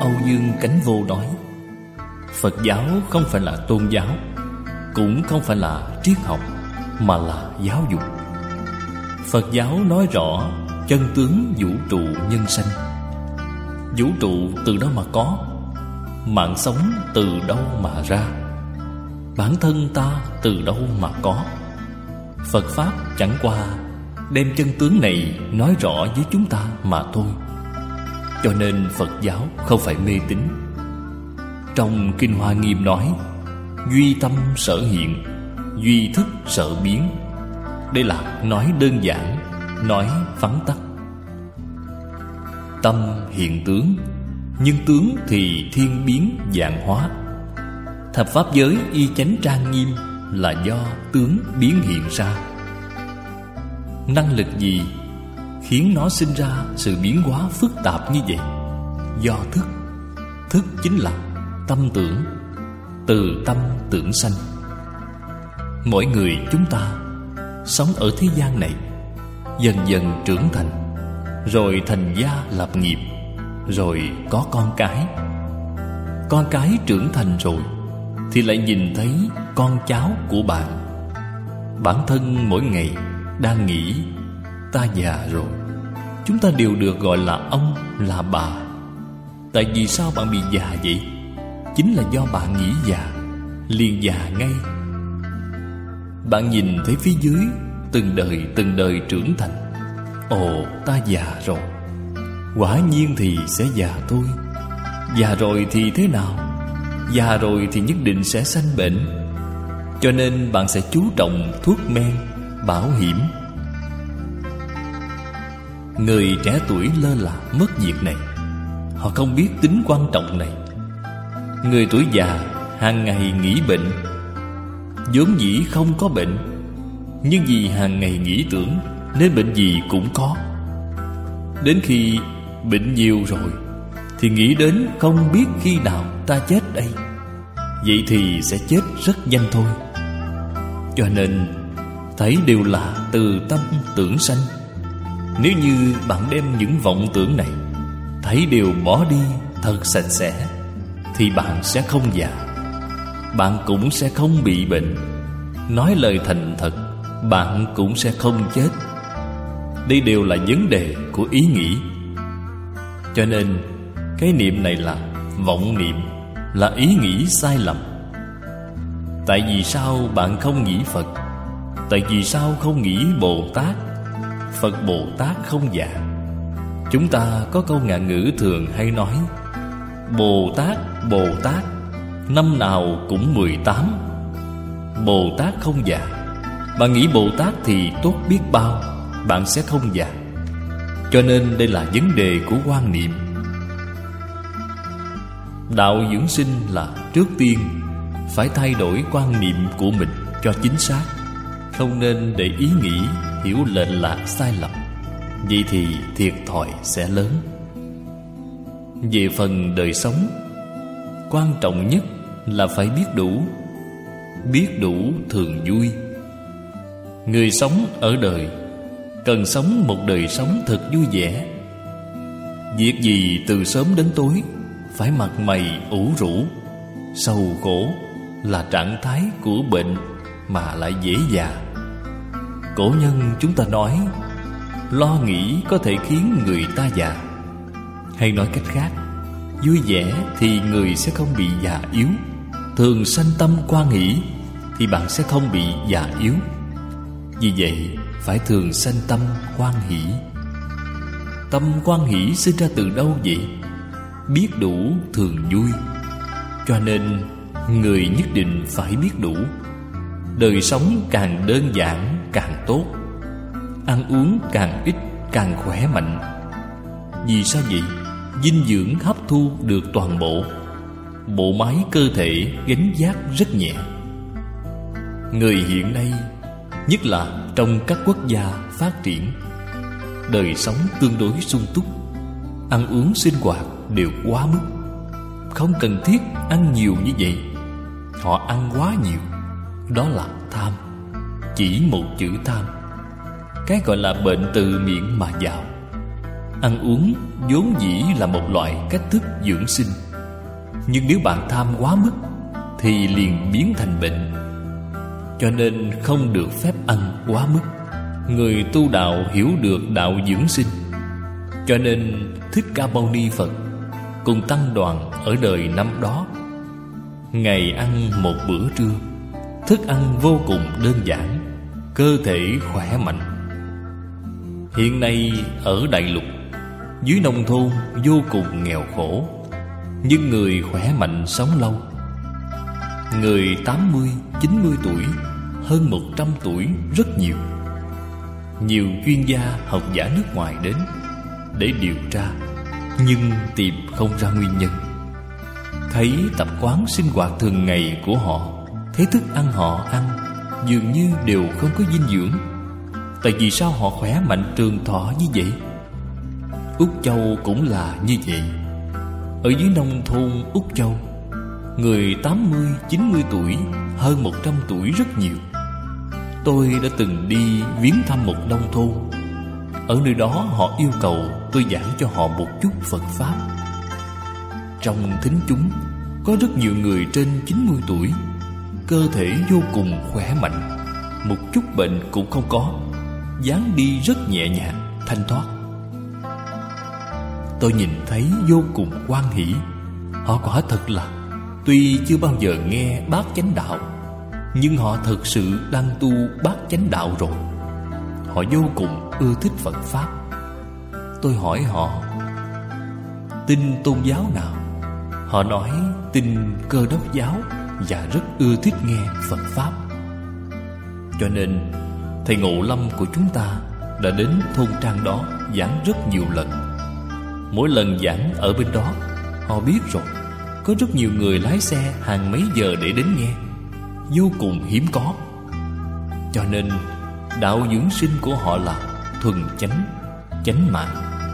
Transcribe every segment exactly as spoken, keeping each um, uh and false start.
Âu Dương Cánh Vô nói: Phật giáo không phải là tôn giáo, cũng không phải là triết học, mà là giáo dục. Phật giáo nói rõ chân tướng vũ trụ nhân sanh. Vũ trụ từ đâu mà có? Mạng sống từ đâu mà ra? Bản thân ta từ đâu mà có? Phật Pháp chẳng qua đem chân tướng này nói rõ với chúng ta mà thôi. Cho nên Phật giáo không phải mê tín. Trong Kinh Hoa Nghiêm nói: duy tâm sở hiện, duy thức sở biến. Đây là nói đơn giản, nói vắn tắt. Tâm hiện tướng, nhưng tướng thì thiên biến vạn hóa. Thập pháp giới y chánh trang nghiêm là do tướng biến hiện ra. Năng lực gì khiến nó sinh ra sự biến hóa phức tạp như vậy? Do thức. Thức chính là tâm tưởng. Từ tâm tưởng sanh. Mỗi người chúng ta sống ở thế gian này, dần dần trưởng thành, rồi thành gia lập nghiệp, rồi có con cái. Con cái trưởng thành rồi thì lại nhìn thấy con cháu của bạn. Bản thân mỗi ngày đang nghĩ: ta già rồi. Chúng ta đều được gọi là ông, là bà. Tại vì sao bạn bị già vậy? Chính là do bạn nghĩ già, liền già ngay. Bạn nhìn thấy phía dưới từng đời từng đời trưởng thành. Ồ, ta già rồi. Quả nhiên thì sẽ già thôi. Già rồi thì thế nào? Già rồi thì nhất định sẽ sanh bệnh. Cho nên bạn sẽ chú trọng thuốc men, bảo hiểm. Người trẻ tuổi lơ là mất việc này. Họ không biết tính quan trọng này. Người tuổi già hàng ngày nghĩ bệnh. vốn dĩ không có bệnh, nhưng vì hàng ngày nghĩ tưởng nên bệnh gì cũng có. Đến khi bệnh nhiều rồi thì nghĩ đến không biết khi nào ta chết đây. Vậy thì sẽ chết rất nhanh thôi. Cho nên thấy đều là từ tâm tưởng sanh. Nếu như bạn đem những vọng tưởng này thấy đều bỏ đi thật sạch sẽ, thì bạn sẽ không già, bạn cũng sẽ không bị bệnh. Nói lời thành thật, bạn cũng sẽ không chết. Đây đều là vấn đề của ý nghĩ. Cho nên cái niệm này là vọng niệm, là ý nghĩ sai lầm. Tại vì sao bạn không nghĩ Phật? Tại vì sao không nghĩ Bồ Tát? Phật Bồ Tát không già. Chúng ta có câu ngạn ngữ thường hay nói: Bồ Tát, Bồ Tát, năm nào cũng mười tám. Bồ Tát không già. Bạn nghĩ Bồ Tát thì tốt biết bao, bạn sẽ không già. Cho nên đây là vấn đề của quan niệm. Đạo dưỡng sinh là trước tiên phải thay đổi quan niệm của mình cho chính xác. Không nên để ý nghĩ hiểu lệch lạc sai lầm. Vậy thì thiệt thòi sẽ lớn. Về phần đời sống, quan trọng nhất là phải biết đủ. Biết đủ thường vui. Người sống ở đời cần sống một đời sống thật vui vẻ. Việc gì từ sớm đến tối phải mặt mày ủ rũ, sầu khổ là trạng thái của bệnh mà lại dễ già. Cổ nhân chúng ta nói: lo nghĩ có thể khiến người ta già. Hay nói cách khác, vui vẻ thì người sẽ không bị già yếu. Thường sanh tâm quan hỷ thì bạn sẽ không bị già yếu. Vì vậy phải thường sanh tâm quan hỷ. Tâm quan hỷ sinh ra từ đâu vậy? Biết đủ thường vui. Cho nên người nhất định phải biết đủ. Đời sống càng đơn giản càng tốt. Ăn uống càng ít càng khỏe mạnh. Vì sao vậy? Dinh dưỡng hấp thu được toàn bộ. Bộ máy cơ thể gánh vác rất nhẹ. Người hiện nay, nhất là trong các quốc gia phát triển, đời sống tương đối sung túc. Ăn uống sinh hoạt đều quá mức. Không cần thiết ăn nhiều như vậy. Họ ăn quá nhiều. Đó là tham. Chỉ một chữ tham. Cái gọi là bệnh từ miệng mà vào. Ăn uống vốn dĩ là một loại cách thức dưỡng sinh, nhưng nếu bạn tham quá mức thì liền biến thành bệnh. Cho nên không được phép ăn quá mức. Người tu đạo hiểu được đạo dưỡng sinh, cho nên Thích Ca Mâu Ni Phật cùng tăng đoàn ở đời năm đó, ngày ăn một bữa trưa, thức ăn vô cùng đơn giản, cơ thể khỏe mạnh. Hiện nay ở Đại Lục, dưới nông thôn vô cùng nghèo khổ, nhưng người khỏe mạnh sống lâu. Người tám mươi, chín mươi tuổi, hơn một trăm tuổi rất nhiều. Nhiều chuyên gia học giả nước ngoài đến để điều tra, nhưng tìm không ra nguyên nhân. Thấy tập quán sinh hoạt thường ngày của họ, thấy thức ăn họ ăn dường như đều không có dinh dưỡng. Tại vì sao họ khỏe mạnh trường thọ như vậy? Úc Châu cũng là như vậy. Ở dưới nông thôn Úc Châu, người tám mươi, chín mươi tuổi, hơn một trăm tuổi rất nhiều. Tôi đã từng đi viếng thăm một nông thôn. Ở nơi đó họ yêu cầu tôi giảng cho họ một chút Phật Pháp. Trong thính chúng có rất nhiều người trên chín mươi tuổi, cơ thể vô cùng khỏe mạnh, một chút bệnh cũng không có, dáng đi rất nhẹ nhàng, thanh thoát. Tôi nhìn thấy vô cùng hoan hỷ. Họ quả thật là tuy chưa bao giờ nghe Bát Chánh Đạo, nhưng họ thực sự đang tu Bát Chánh Đạo rồi. Họ vô cùng ưa thích Phật Pháp. Tôi hỏi họ tin tôn giáo nào. Họ nói tin Cơ Đốc giáo và rất ưa thích nghe Phật Pháp. Cho nên thầy Ngộ Lâm của chúng ta đã đến thôn trang đó giảng rất nhiều lần. Mỗi lần giảng ở bên đó, họ biết rồi, có rất nhiều người lái xe hàng mấy giờ để đến nghe, vô cùng hiếm có. Cho nên đạo dưỡng sinh của họ là thuần chánh, chánh mạng.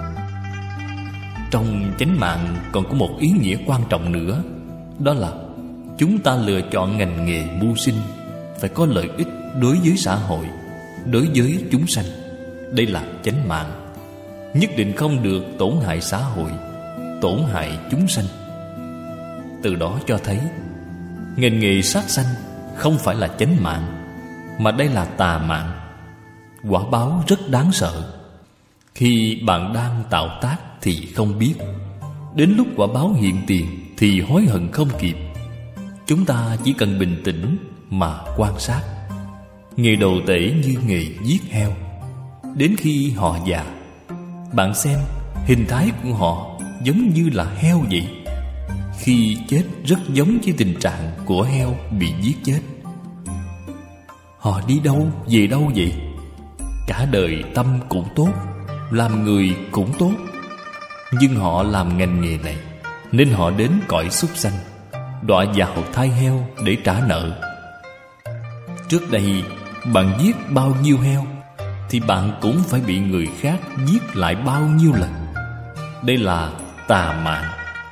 Trong chánh mạng còn có một ý nghĩa quan trọng nữa, đó là chúng ta lựa chọn ngành nghề mưu sinh phải có lợi ích đối với xã hội, đối với chúng sanh. Đây là chánh mạng. Nhất định không được tổn hại xã hội, tổn hại chúng sanh. Từ đó cho thấy ngành nghề sát sanh không phải là chánh mạng, mà đây là tà mạng. Quả báo rất đáng sợ. Khi bạn đang tạo tác thì không biết, đến lúc quả báo hiện tiền thì hối hận không kịp. Chúng ta chỉ cần bình tĩnh mà quan sát. Nghề đồ tể như nghề giết heo. Đến khi họ già, bạn xem hình thái của họ giống như là heo vậy. Khi chết rất giống với tình trạng của heo bị giết chết. Họ đi đâu về đâu vậy? Cả đời tâm cũng tốt, làm người cũng tốt, nhưng họ làm ngành nghề này nên họ đến cõi súc sanh, đọa vào thai heo để trả nợ. Trước đây bạn giết bao nhiêu heo thì bạn cũng phải bị người khác giết lại bao nhiêu lần. Đây là tà mạng.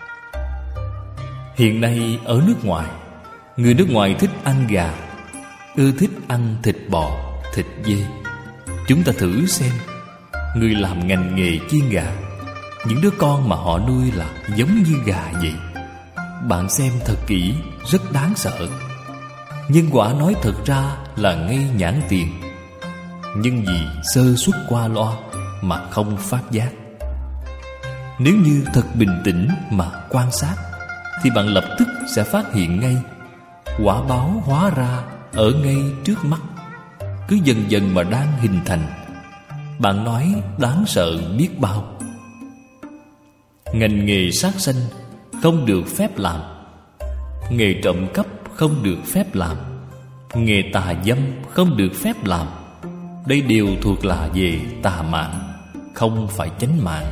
Hiện nay ở nước ngoài, người nước ngoài thích ăn gà, ưa thích ăn thịt bò, thịt dê. Chúng ta thử xem, người làm ngành nghề chiên gà, những đứa con mà họ nuôi là giống như gà vậy. Bạn xem thật kỹ, rất đáng sợ. Nhân quả nói thật ra là ngay nhãn tiền, nhưng vì sơ suất qua loa mà không phát giác. Nếu như thật bình tĩnh mà quan sát thì bạn lập tức sẽ phát hiện ngay. Quả báo hóa ra ở ngay trước mắt, cứ dần dần mà đang hình thành. Bạn nói đáng sợ biết bao. Ngành nghề sát sanh không được phép làm. Nghề trộm cắp không được phép làm. Nghề tà dâm không được phép làm. Đây đều thuộc là về tà mạng, không phải chánh mạng.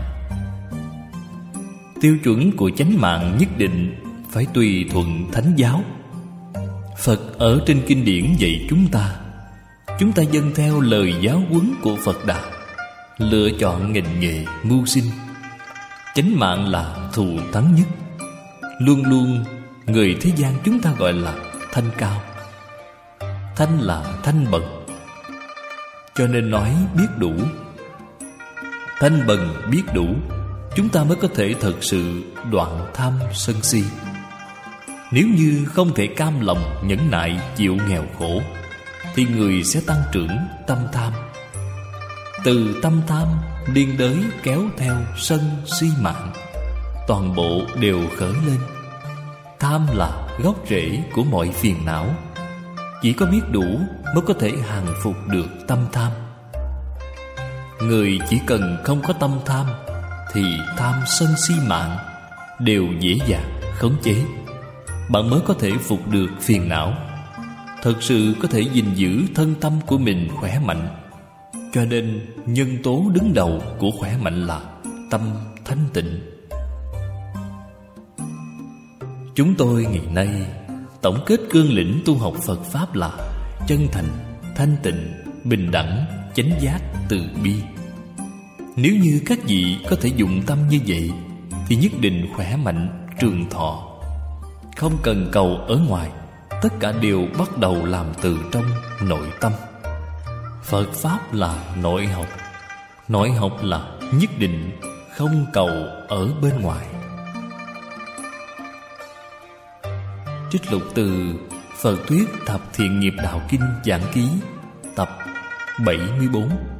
Tiêu chuẩn của chánh mạng nhất định phải tùy thuận thánh giáo. Phật ở trên kinh điển dạy chúng ta, chúng ta dâng theo lời giáo huấn của Phật Đạo, lựa chọn ngành nghề mưu sinh. Chánh mạng là thù thắng nhất. Luôn luôn người thế gian chúng ta gọi là thanh cao. Thanh là thanh bậc, cho nên nói biết đủ. thanh bần biết đủ, chúng ta mới có thể thật sự đoạn tham sân si. Nếu như không thể cam lòng nhẫn nại chịu nghèo khổ, thì người sẽ tăng trưởng tâm tham. Từ tâm tham liên đới kéo theo sân si mạng, toàn bộ đều khởi lên. Tham là gốc rễ của mọi phiền não. Chỉ có biết đủ mới có thể hàng phục được tâm tham. Người chỉ cần không có tâm tham, thì tham sân si mạng đều dễ dàng khống chế. Bạn mới có thể phục được phiền não, thật sự có thể gìn giữ thân tâm của mình khỏe mạnh. Cho nên nhân tố đứng đầu của khỏe mạnh là tâm thanh tịnh. Chúng tôi ngày nay tổng kết cương lĩnh tu học Phật Pháp là chân thành, thanh tịnh, bình đẳng, chánh giác, từ bi. Nếu như các vị có thể dụng tâm như vậy, thì nhất định khỏe mạnh, trường thọ. Không cần cầu ở ngoài, tất cả đều bắt đầu làm từ trong nội tâm. Phật Pháp là nội học. Nội học là nhất định không cầu ở bên ngoài. Trích lục từ Phật Thuyết Thập Thiện Nghiệp Đạo Kinh Giảng Ký tập bảy mươi bốn.